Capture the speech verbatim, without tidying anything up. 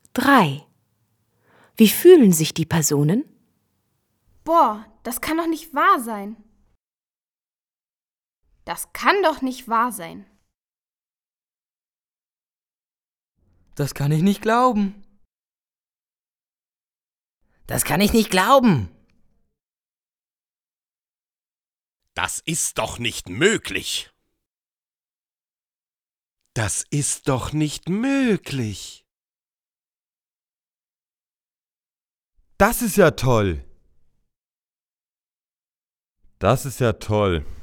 drei. Wie fühlen sich die Personen? Boah, das kann doch nicht wahr sein. Das kann doch nicht wahr sein. Das kann ich nicht glauben. Das kann ich nicht glauben. Das ist doch nicht möglich. Das ist doch nicht möglich. Das ist ja toll. Das ist ja toll.